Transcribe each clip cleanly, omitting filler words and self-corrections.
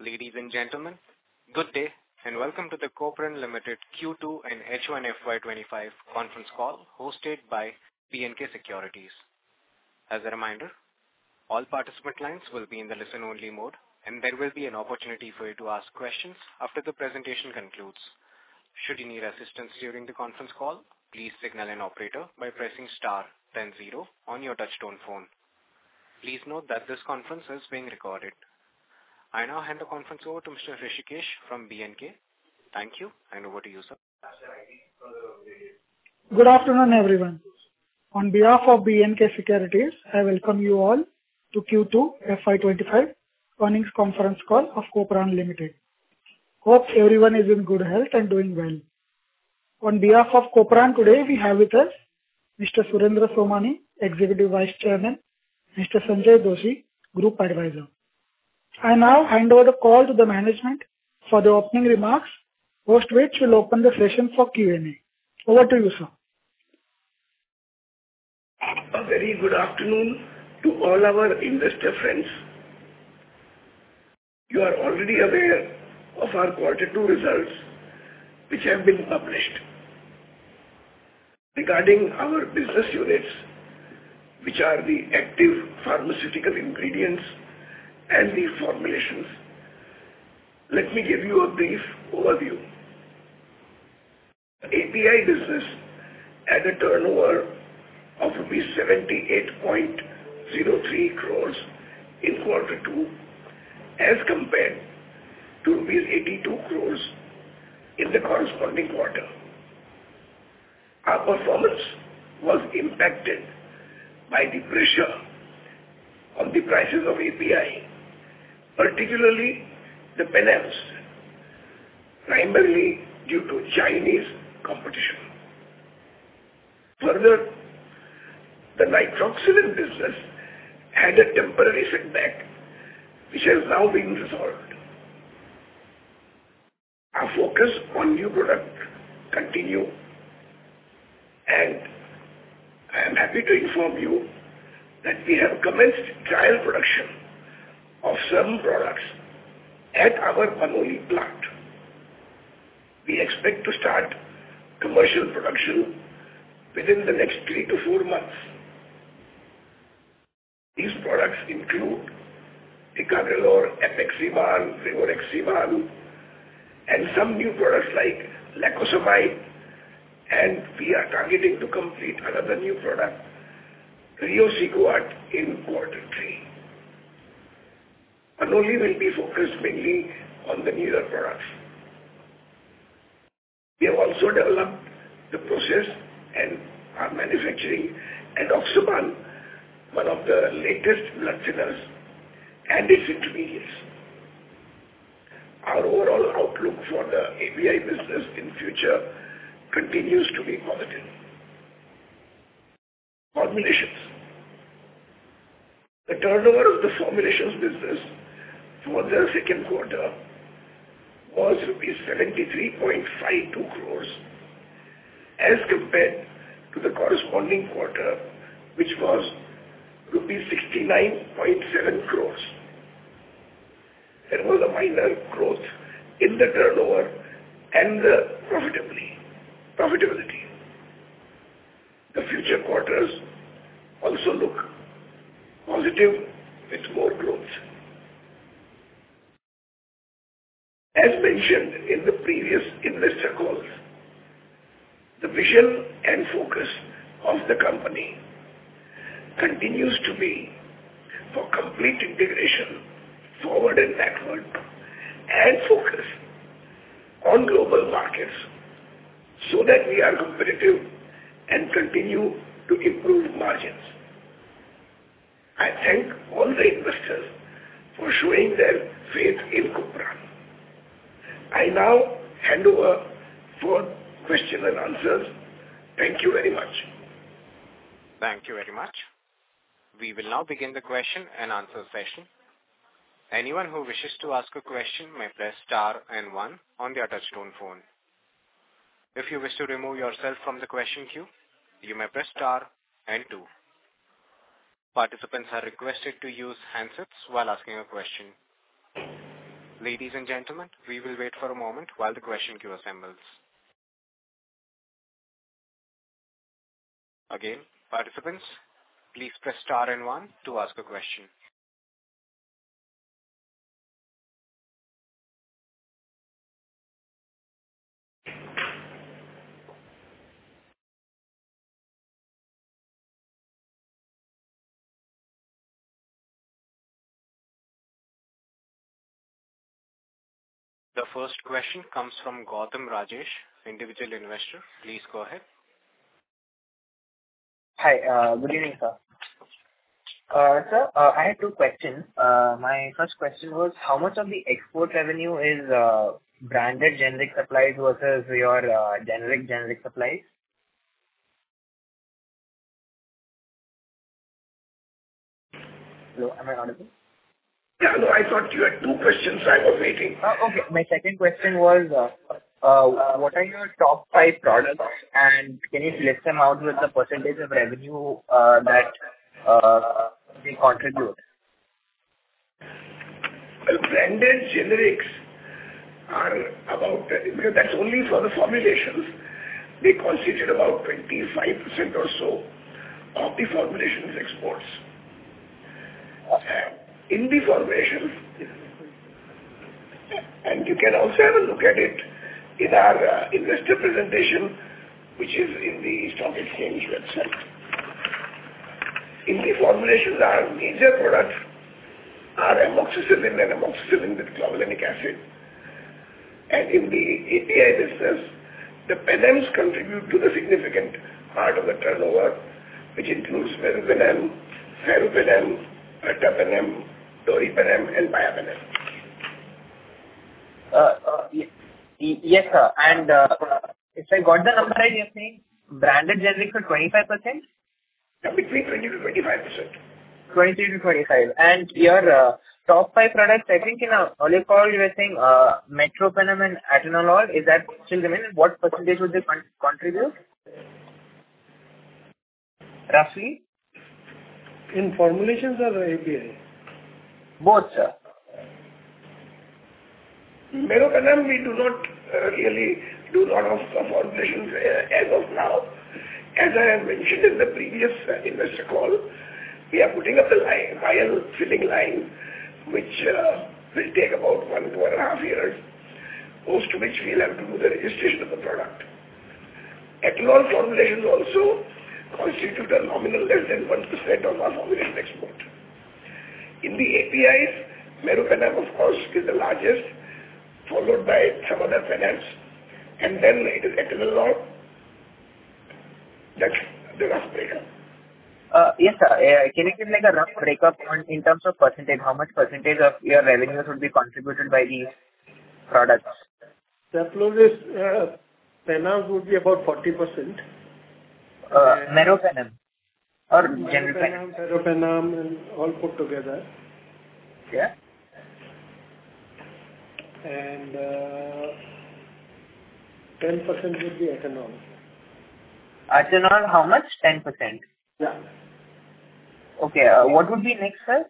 Ladies and gentlemen, good day and welcome to the Copeland Limited Q2 and H1 FY25 conference call hosted by B&K Securities. As a reminder, all participant lines will be in the listen-only mode and there will be an opportunity for you to ask questions after the presentation concludes. Should you need assistance during the conference call, please signal an operator by pressing star then 0 on your touchtone phone. Please note that this conference is being recorded. I now hand the conference over to Mr. Rishikesh from B&K. Thank you, and over to you, sir. Good afternoon, everyone. On behalf of B&K Securities, I welcome you all to Q2 FY25 earnings conference call of Copeland Limited. Hope everyone is in good health and doing well. On behalf of Copeland today, we have with us Mr. Surendra Somani, Executive Vice Chairman, Mr. Sanjay Doshi, Group Advisor. I now hand over the call to the management for the opening remarks, post which will open the session for Q&A. Over to you, sir. A very good afternoon to all our investor friends. You are already aware of our Q2 results, which have been published. Regarding our business units, which are the active pharmaceutical ingredients and the formulations, let me give you a brief overview. The API business had a turnover of rupees 78.03 crores in Q2 as compared to rupees 82 crores in the corresponding quarter. Our performance was impacted by the pressure on the prices of API, particularly the penems, primarily due to Chinese competition. Further, the nitroxyl business had a temporary setback, which has now been resolved. Our focus on new product continue, and I am happy to inform you that we have commenced trial production of some products at our Panoli plant. We expect to start commercial production within the next 3 to 4 months. These products include Ticagrelor, Apexaban, Rivaroxaban, and some new products like Lacosamide, and we are targeting to complete another new product, Riociguat, in Q3. Panoli will be focused mainly on the newer products. We have also developed the process and are manufacturing Endoxaban, one of the latest blood thinners, and its intermediates. Our overall outlook for the API business in future continues to be positive. Formulations. The turnover of the formulations business for the second quarter was rupees 73.52 crores as compared to the corresponding quarter, which was rupees 69.7 crores. There was a minor growth in the turnover and the profitability. The future quarters also look positive with more growth. As mentioned in the previous investor calls, the vision and focus of the company continues to be for complete integration, forward and backward, and focus on global markets so that we are competitive and continue to improve margins. I thank all the investors for showing their faith in Copeland. I now hand over for question and answers. Thank you very much. Thank you very much. We will now begin the question and answer session. Anyone who wishes to ask a question may press star and 1 on their touchtone phone. If you wish to remove yourself from the question queue, you may press star and 2. Participants are requested to use handsets while asking a question. Ladies and gentlemen, we will wait for a moment while the question queue assembles. Again, participants, please press star and 1 to ask a question. The first question comes from Gautam Rajesh, individual investor. Please go ahead. Hi, good evening, sir. Sir, I had two questions. My first question was, how much of the export revenue is branded generic supplies versus your generic supplies? Hello, am I audible? Yeah, no, I thought you had two questions. I was waiting. Okay. My second question was, what are your top 5 products, and can you list them out with the percentage of revenue that they contribute? Well, branded generics are about, because that's only for the formulations, they constitute about 25% or so of the formulations exports. In the formulations, and you can also have a look at it in our investor presentation, which is in the stock exchange website. In the formulations, our major products are amoxicillin and amoxicillin with clavulanic acid. And in the API business, the penems contribute to the significant part of the turnover, which includes meropenem, ferropenem, ertapenem, doripenem, and biapenem. Yes, sir. And if I got the number right, you're saying branded generics are 25%? Yeah, between 20 to 25%. 23 to 25. And your top 5 products, I think in a earlier call you were saying metropenem and atenolol. Is that still remaining? What percentage would they contribute? Roughly? In formulations or API? Both, sir. Meropenem, we do not really do a lot of formulations as of now. As I have mentioned in the previous investor call, we are putting up the vial filling line, which will take about 1.5 years, post which we'll have to do the registration of the product. Ethanol formulations also constitute a nominal less than 1% of our formulation export. In the APIs, meropenem, of course, is the largest, followed by some other penems, and then it is atenolol. That's the rough breakup. Yes, sir. Can you give like a rough breakup in terms of percentage? How much percentage of your revenues would be contributed by these products? Cephalosporin penems would be about 40%. Meropenem or general penem? Ferropenem and all put together. Yeah. And 10% would be ethanol. Ethanol, how much? 10%. Yeah. Okay. What would be next, sir?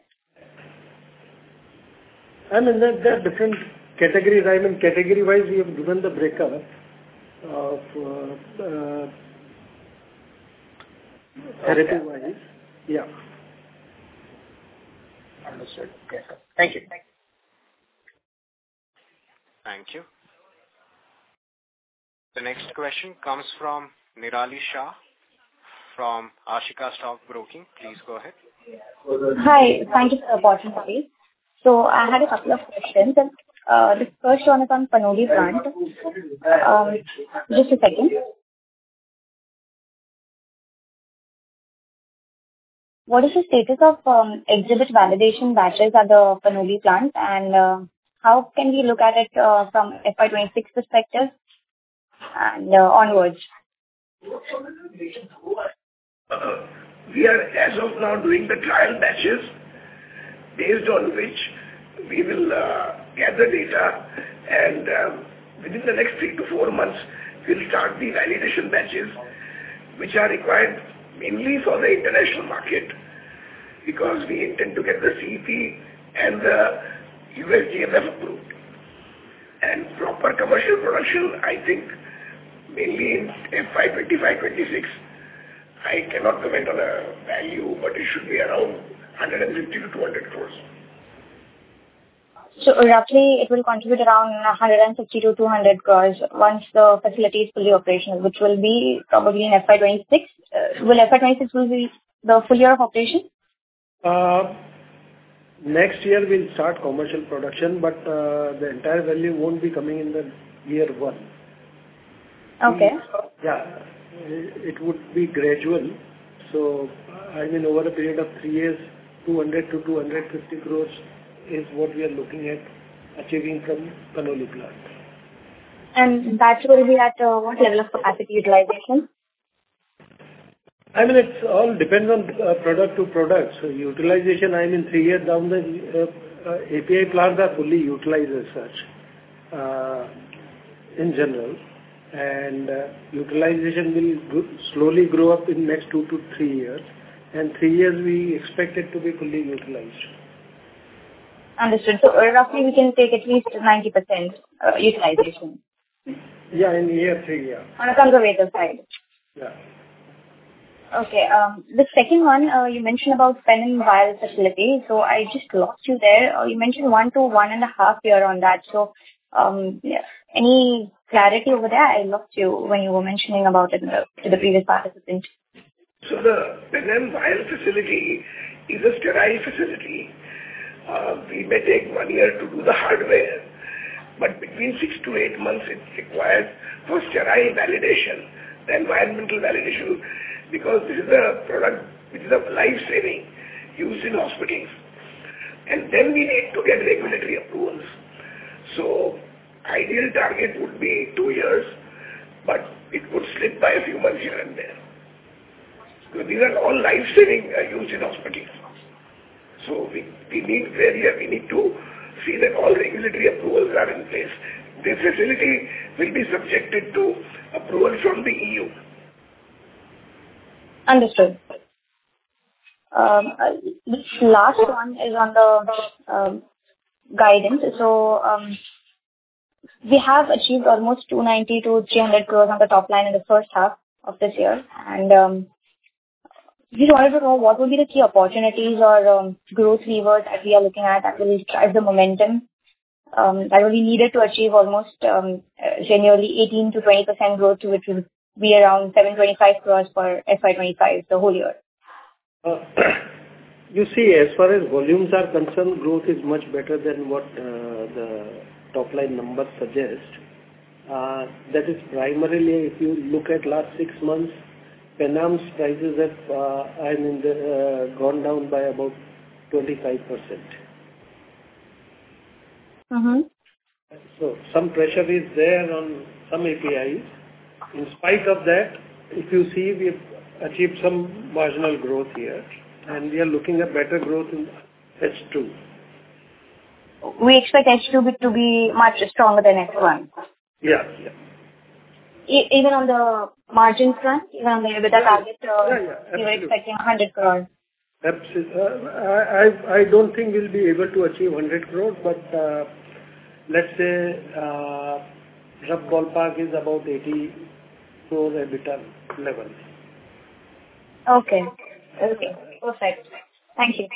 I mean, there are different categories. I mean, category-wise, we have given the breakup of therapy-wise. Yeah. Understood. Okay, sir. Thank you. Thank you. The next question comes from Nirali Shah from Ashika Stock Broking. Please go ahead. Hi. Thank you for the opportunity. So I had a couple of questions. The first one is on Panoli plant. Just a second. What is the status of exhibit validation batches at the Panoli plant, and how can we look at it from FY26 perspective and onwards? We are, as of now, doing the trial batches, based on which we will gather data, and within the next 3 to 4 months, we'll start the validation batches, which are required mainly for the international market, because we intend to get the CEP and the USGMF approved. commercial production, I think, mainly in FY 25-26, I cannot comment on a value, but it should be around 150 to 200 crores. So roughly, it will contribute around 150 to 200 crores once the facility is fully operational, which will be probably in FY 26. Will FY 26 will be the full year of operation? Next year we'll start commercial production, but the entire value won't be coming in the year one. Okay. Yeah, it would be gradual. So, I mean, over a period of 3 years, 200 to 250 crores is what we are looking at achieving from Panoli plant. And that will be at what level of capacity utilization? I mean, it's all depends on product to product. So utilization, I mean, 3 years down the API plants are fully utilized as such in general. And utilization will slowly grow up in next 2 to 3 years. And 3 years we expect it to be fully utilized. Understood. So roughly we can take at least 90% utilization. Yeah, in year 3, yeah. On a conservative side. Yeah. Okay. The second one, you mentioned about pen and vial facility. So I just lost you there. You mentioned 1 to 1.5 year on that. So any clarity over there? I lost you when you were mentioning about it to the previous participant. So the pen and vial facility is a sterile facility. We may take 1 year to do the hardware, but between 6 to 8 months it requires for sterile validation, the environmental validation, because this is a product which is of life-saving, used in hospitals. And then we need to get regulatory approvals. So ideal target would be 2 years, but it would slip by a few months here and there. So these are all life-saving used in hospitals. So we need to see that all regulatory approvals are in place. This facility will be subjected to approval from the EU. Understood. This last one is on the guidance. So we have achieved almost 290 to 300 crores on the top line in the first half of this year. And we wanted to know what would be the key opportunities or growth levers that we are looking at that will drive the momentum that will be needed to achieve almost genuinely 18 to 20% growth, which will be around 725 crores for FY25, the whole year. You see, as far as volumes are concerned, growth is much better than what the top line numbers suggest. That is primarily, if you look at last 6 months, Penam's prices have gone down by about 25%. Mm-hmm. So some pressure is there on some APIs. In spite of that, if you see, we have achieved some marginal growth here, and we are looking at better growth in H2. We expect H2 to be much stronger than H1. Yeah. Even on the margin front, even on the EBITDA target, you were expecting 100 crores. Absolutely. I don't think we'll be able to achieve 100 crores, but let's say rough ballpark is about 80 crores EBITDA level. Okay. Perfect. Thank you.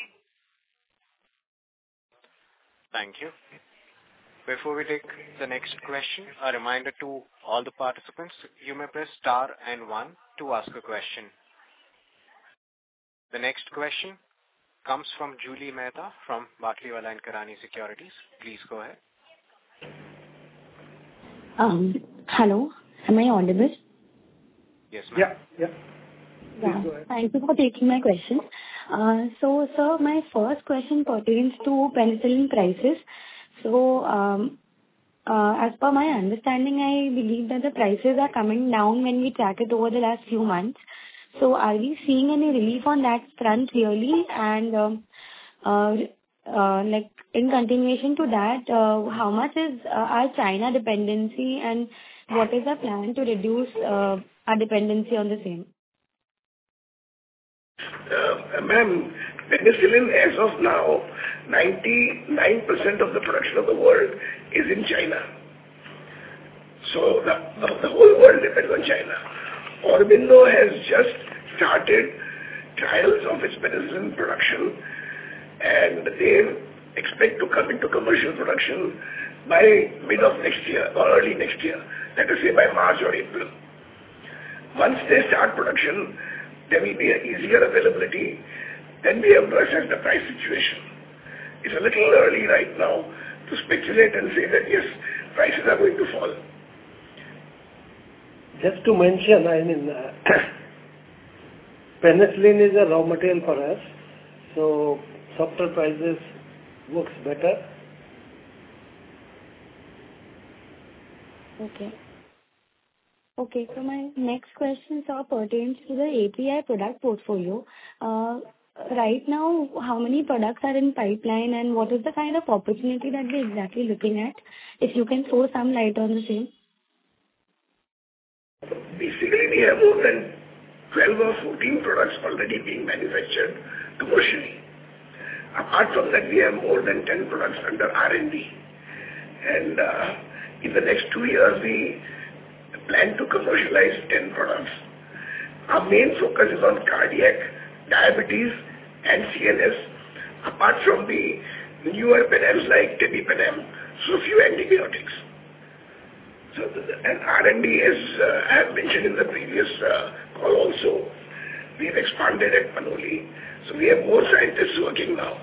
Thank you. Before we take the next question, a reminder to all the participants, you may press star and 1 to ask a question. The next question comes from Julie Mehta from Batlivala & Karani Securities. Please go ahead. Hello, am I audible? Yes, ma'am. Yeah. Yeah. Thank you for taking my question. So, sir, my first question pertains to penicillin prices. So, as per my understanding, I believe that the prices are coming down when we track it over the last few months. So, are we seeing any relief on that front really? And like in continuation to that, how much is our China dependency, and what is our plan to reduce our dependency on the same? Ma'am, penicillin as of now, 99% of the production of the world is in China. So the whole world depends on China. Aurobindo has just started trials of its penicillin production, and they expect to come into commercial production by mid of next year or early next year, let us say by March or April. Once they start production, there will be an easier availability. Then we have to assess the price situation. It's a little early right now to speculate and say that yes, prices are going to fall. Just to mention, I mean, penicillin is a raw material for us, so softer prices works better. Okay, so my next question, sir, pertains to the API product portfolio. Right now, how many products are in pipeline and what is the kind of opportunity that we're exactly looking at? If you can throw some light on the same. Basically, we have more than 12 or 14 products already being manufactured commercially. Apart from that, we have more than 10 products under R&D. And in the next 2 years, we plan to commercialize 10 products. Our main focus is on cardiac, diabetes, and CNS, apart from the newer penems like tebipenem, so few antibiotics. So, and R&D, as I have mentioned in the previous call also, we have expanded at Panoli. So we have more scientists working now.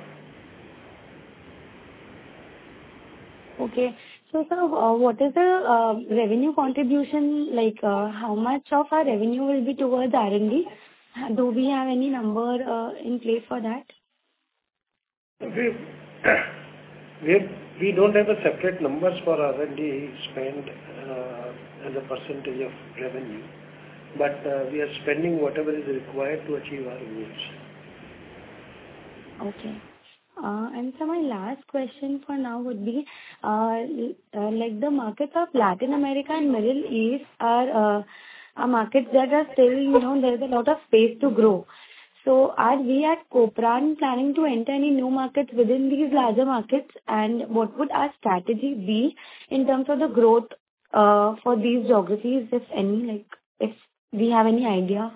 Okay. So, sir, what is the revenue contribution, like how much of our revenue will be towards R&D? Do we have any number in place for that? We don't have a separate numbers for R&D spend as a percentage of revenue, but we are spending whatever is required to achieve our goals. Okay. And so my last question for now would be, like the markets of Latin America and Middle East are markets that are still, there's a lot of space to grow. So are we at Copran planning to enter any new markets within these larger markets? And what would our strategy be in terms of the growth for these geographies, if any, like if we have any idea?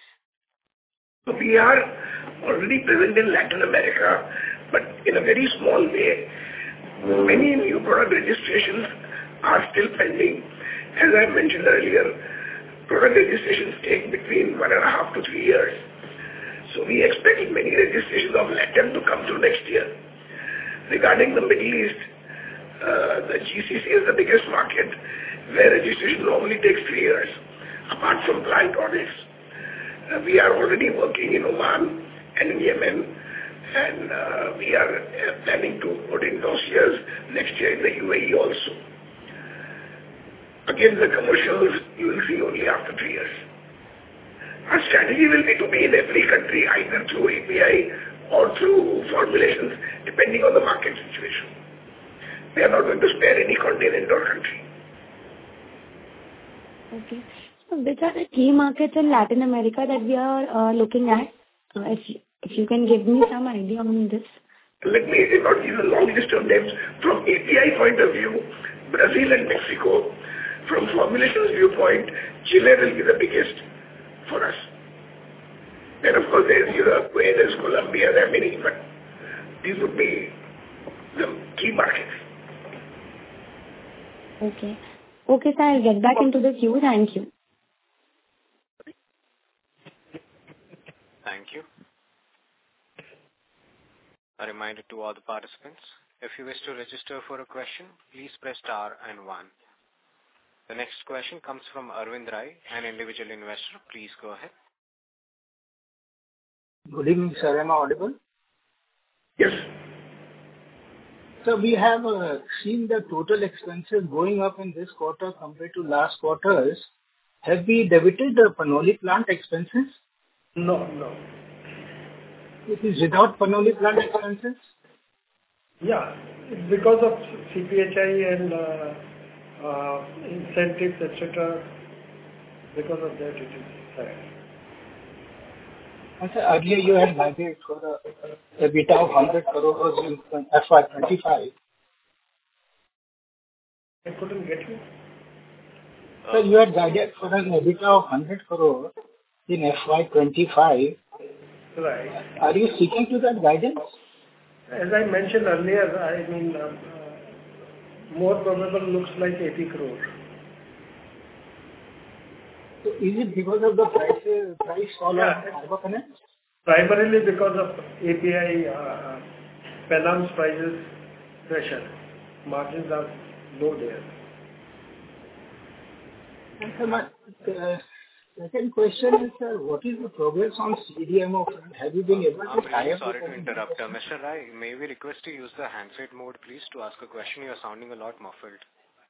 We are already present in Latin America, but in a very small way. Many new product registrations are still pending. As I mentioned earlier, product registrations take between 1.5 to 3 years. So we expect many registrations of Latin to come through next year. Regarding the Middle East, the GCC is the biggest market where registration normally takes 3 years. Apart from plant audits, we are already working in Oman and in Yemen, and we are planning to put in dossiers next year in the UAE also. Again, the commercials you will see only after 3 years. Our strategy will be to be in every country, either through API or through formulations, depending on the market situation. We are not going to spare any continent or country. Okay. So which are the key markets in Latin America that we are looking at? If you can give me some idea on this. Let me not give a long list of names. From API point of view, Brazil and Mexico. From formulations viewpoint, Chile will be the biggest for us. Then of course there is Uruguay, there is Colombia, there are many, but these would be the key markets. Okay. Okay, sir, I'll get back into the queue. Thank you. Thank you. A reminder to all the participants, if you wish to register for a question, please press star and 1. The next question comes from Arvind Rai, an individual investor. Please go ahead. Good evening, sir. Am I audible? Yes. So we have seen the total expenses going up in this quarter compared to last quarters. Have we debited the Panoli plant expenses? No. It is without Panoli plant expenses? Yeah, it's because of CPHI and incentives, etc. Because of that, it is higher. And sir, earlier you had guided for the EBITDA of 100 crores in FY25. I couldn't get you. So you had guided for an EBITDA of 100 crore in FY25. Right. Are you sticking to that guidance? As I mentioned earlier, I mean, more probable looks like 80 crore. So is it because of the price fall of carbonates? Primarily because of API Penam's prices pressure. Margins are low there. And so my second question is, sir, what is the progress on CDMO front? Have you been able to tie up? Sorry to interrupt. Mr. Rai, may we request to use the handset mode, please, to ask a question? You are sounding a lot muffled.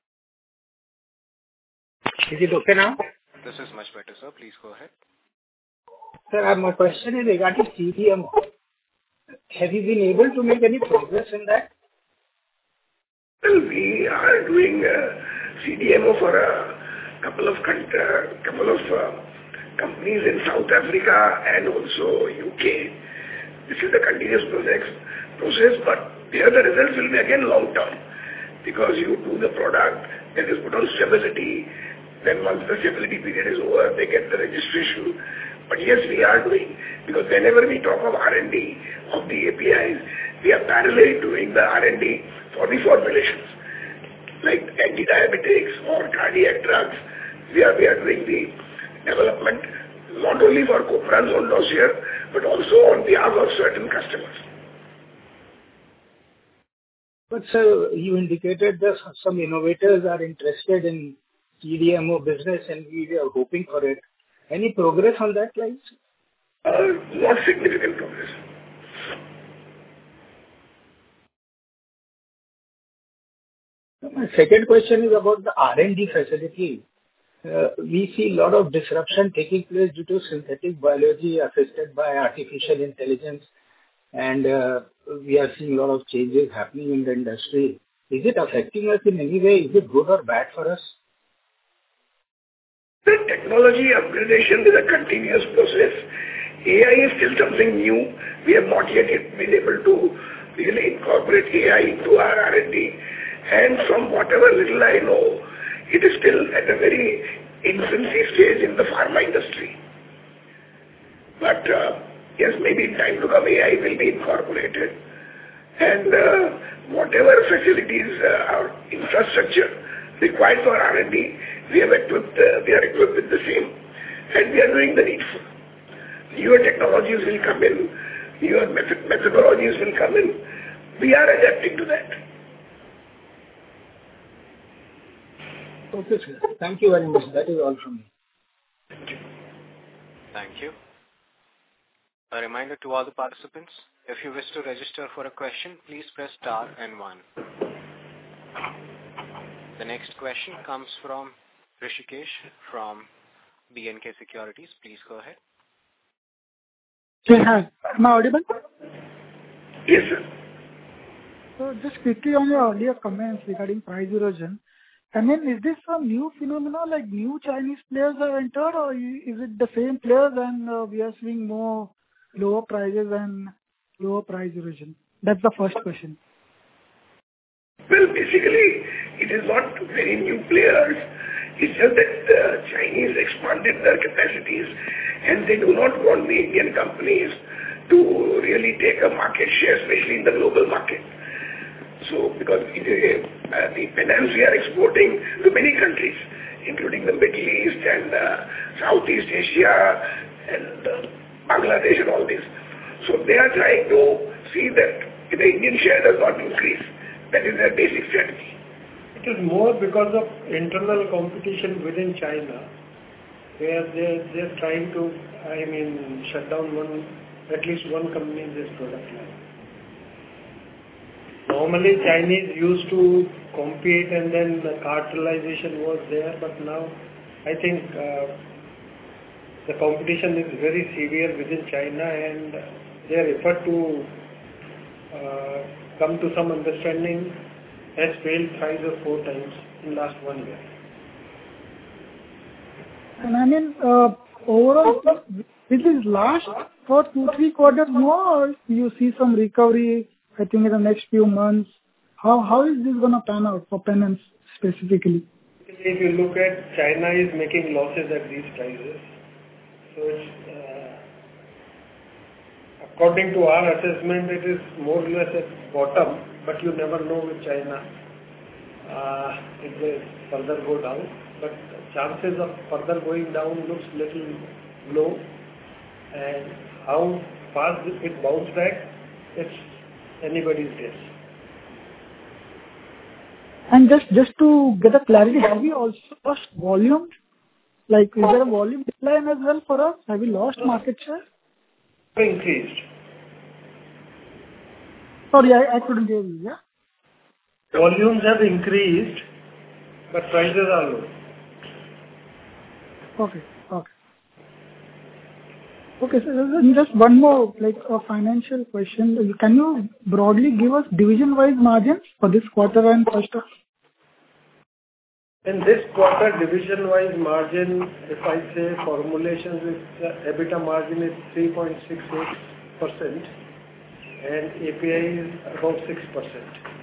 Is it okay now? This is much better, sir. Please go ahead. Sir, my question is regarding CDMO. Have you been able to make any progress in that? Well, we are doing CDMO for a couple of companies in South Africa and also UK. This is a continuous process, but here the results will be again long term, because you do the product, then is put on stability, then once the stability period is over, they get the registration. But yes, we are doing, because whenever we talk of R&D of the APIs, we are parallelly doing the R&D for the formulations, like anti-diabetics or cardiac drugs. We are doing the development not only for Copran's own dossier, but also on behalf of certain customers. But sir, you indicated that some innovators are interested in CDMO business and we are hoping for it. Any progress on that line? Not significant progress. My second question is about the R&D facility. We see a lot of disruption taking place due to synthetic biology assisted by artificial intelligence, and we are seeing a lot of changes happening in the industry. Is it affecting us in any way? Is it good or bad for us? The technology upgradation is a continuous process. AI is still something new. We have not yet been able to really incorporate AI into our R&D. And from whatever little I know, it is still at a very infancy stage in the pharma industry. But yes, maybe in time to come, AI will be incorporated. And whatever facilities or infrastructure required for R&D, we are equipped with the same. And we are doing the needful. Newer technologies will come in, newer methodologies will come in. We are adapting to that. Okay, sir. Thank you very much. That is all from me. Thank you. A reminder to all the participants, if you wish to register for a question, please press star and 1. The next question comes from Rishikesh from B&K Securities. Please go ahead. Hey, hi. Am I audible? Yes, sir. So just quickly on your earlier comments regarding price erosion, I mean, is this a new phenomenon, like new Chinese players have entered, or is it the same players and we are seeing more lower prices and lower price erosion? That's the first question. Well, basically, it is not very new players. It's just that the Chinese expanded their capacities and they do not want the Indian companies to really take a market share, especially in the global market. So, because the Penams we are exporting to many countries, including the Middle East and Southeast Asia and Bangladesh and all this. So they are trying to see that the Indian share does not increase. That is their basic strategy. It is more because of internal competition within China, where they're trying to, shut down at least one company in this product line. Normally, Chinese used to compete and then the cartelization was there, but now I think the competition is very severe within China and their effort to come to some understanding has failed 5 or 4 times in last 1 year. And overall, this is last for 2-3 quarters more, or you see some recovery, I think, in the next few months? How is this going to pan out for Penams specifically? It if you look at China is making losses at these prices. So it's, according to our assessment, it is more or less at bottom, but you never know with China. It will further go down, but chances of further going down looks little low, and how fast it bounce back, it's anybody's guess. And just to get a clarity, have we also lost volume? Like, is there a volume decline as well for us? Have we lost market share? Increased. Sorry, I couldn't hear you, yeah? Volumes have increased, but prices are low. Okay. Okay, so just one more, like a financial question. Can you broadly give us division-wise margins for this quarter and first half? In this quarter, division-wise margin, if I say formulations, EBITDA margin is 3.68% and API is about 6%.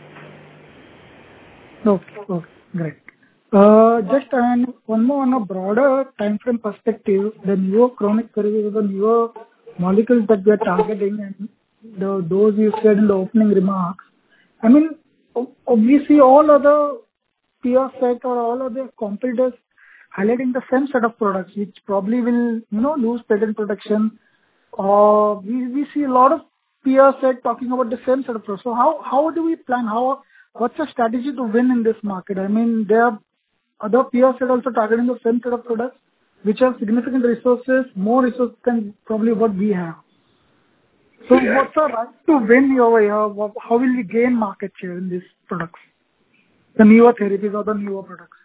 Okay, great. Just one more on a broader time frame perspective, the newer chronic therapies, the newer molecules that we are targeting, and those you said in the opening remarks. I mean, obviously all other peer set or all other competitors highlighting the same set of products, which probably will, lose patent protection. We see a lot of peer set talking about the same set of products. So how do we plan? What's the strategy to win in this market? I mean, there are other peers that are also targeting the same set of products, which have significant resources, more resources than probably what we have. So what's our right to win over here? How will we gain market share in these products? The newer therapies or the newer products?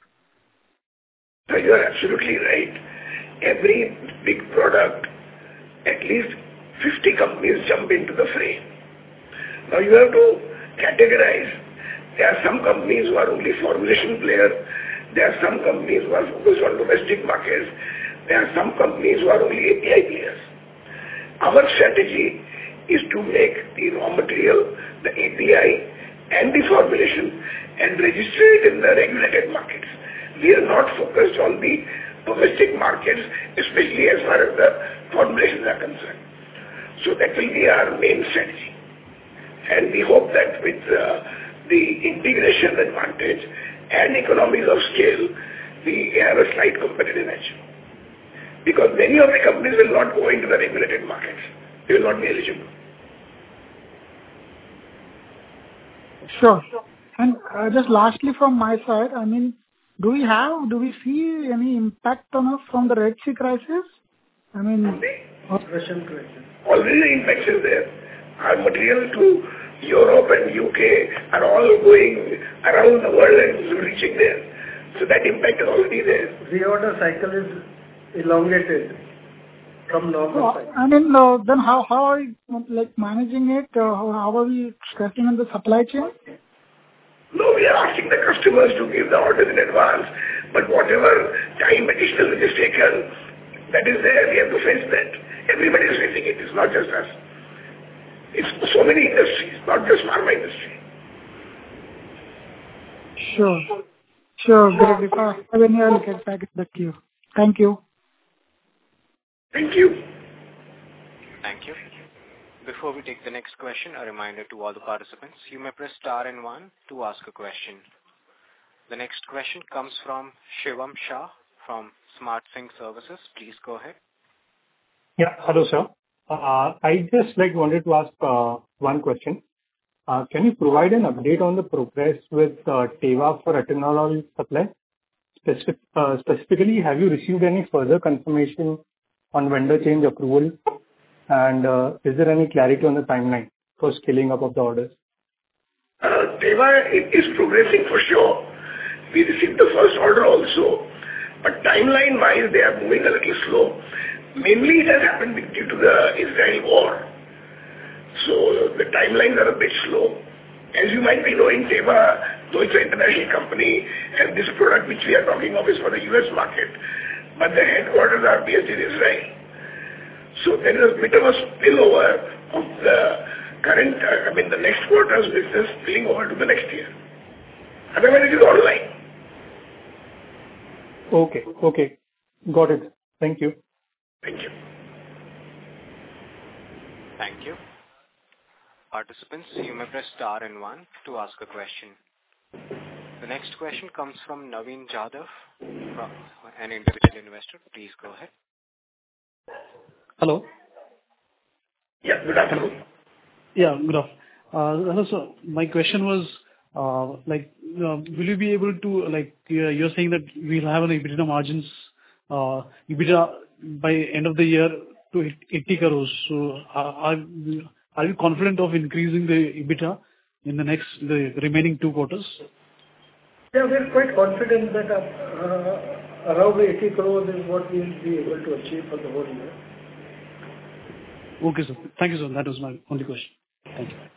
So you are absolutely right. Every big product, at least 50 companies jump into the fray. Now you have to categorize. There are some companies who are only formulation players. There are some companies who are focused on domestic markets. There are some companies who are only API players. Our strategy is to make the raw material, the API and the formulation and register it in the regulated markets. We are not focused on the domestic markets, especially as far as the formulations are concerned. So that will be our main strategy. And we hope that with the integration advantage and economies of scale, we have a slight competitive edge. Because many of the companies will not go into the regulated markets. They will not be eligible. Sure. And just lastly from my side, I mean, do we see any impact on us from the Red Sea crisis? I mean, Russian crisis. Already the impact is there. Our material to Europe and UK are all going around the world and reaching there. So that impact is already there. Reorder cycle is elongated from normal cycle. I mean, then how are we managing it? How are we stressing on the supply chain? No, we are asking the customers to give the orders in advance. But whatever time additional is taken, that is there. We have to face that. Everybody is facing it. It's not just us. It's so many industries, not just pharma industry. Sure. Great. If I have any, I'll get back in the queue. Thank you. Thank you. Thank you. Before we take the next question, a reminder to all the participants, you may press star and 1 to ask a question. The next question comes from Shivam Shah from Smart Sync Services. Please go ahead. Yeah, hello sir. I just wanted to ask one question. Can you provide an update on the progress with Teva for atenolol supply? Specifically, have you received any further confirmation on vendor change approval? And is there any clarity on the timeline for scaling up of the orders? Teva is progressing for sure. We received the first order also. But timeline-wise, they are moving a little slow. Mainly it has happened due to the Israel war. So the timelines are a bit slow. As you might be knowing, Teva, though it's an international company, and this product which we are talking of is for the US market, but the headquarters are based in Israel. So there is a bit of a spillover of the current, the next quarter's business spilling over to the next year. Otherwise it is online. Okay. Got it. Thank you. Thank you. Thank you. Participants, you may press star and one to ask a question. The next question comes from Naveen Jadhav, from an individual investor. Please go ahead. Hello. Yeah, good afternoon. Yeah, good afternoon. Hello, sir. My question was, will you be able to, you're saying that we'll have an EBITDA margins, EBITDA by end of the year to 80 crores. So are you confident of increasing the EBITDA in the remaining 2 quarters? Yeah, we're quite confident that around 80 crores is what we will be able to achieve for the whole year. Okay, sir. Thank you, sir. That was my only question. Thank you.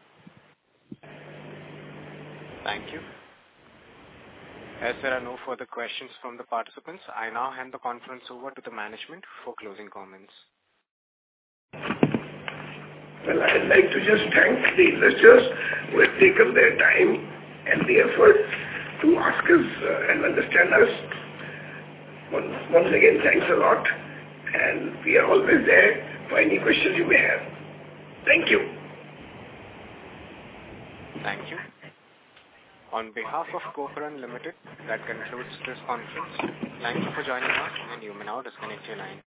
Thank you. As there are no further questions from the participants, I now hand the conference over to the management for closing comments. Well, I'd like to just thank the investors who have taken their time and the effort to ask us and understand us. Once again, thanks a lot, and we are always there for any questions you may have. Thank you. Thank you. On behalf of Coperan Limited, that concludes this conference. Thank you for joining us, and you may now disconnect your line.